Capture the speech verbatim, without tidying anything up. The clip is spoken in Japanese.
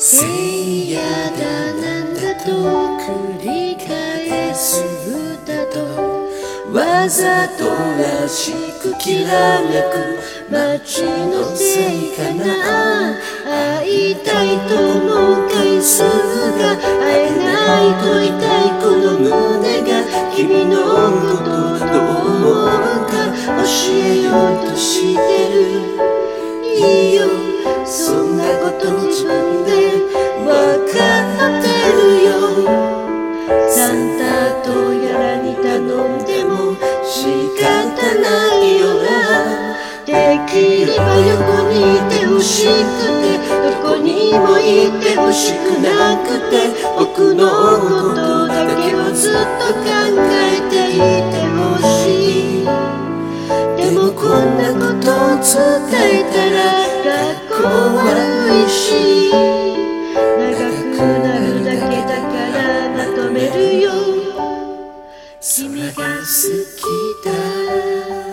せいやだなんだと繰り返す歌とわざとらしくきらめく街のせいかな。会いたいと思う回数が会えないと痛いこの胸が君のことどう思うか教えようとしてる。いいよそんなこと自分でわかってるよ。サンタとやらに頼んでも仕方ないよな。できれば横にいてほしくてどこにもいてほしくなくて僕のことだけをずっと考えていてほしい。でもこんなことを伝えたら学校悪いし長くなるだけだからまとめるよ。君が好きだ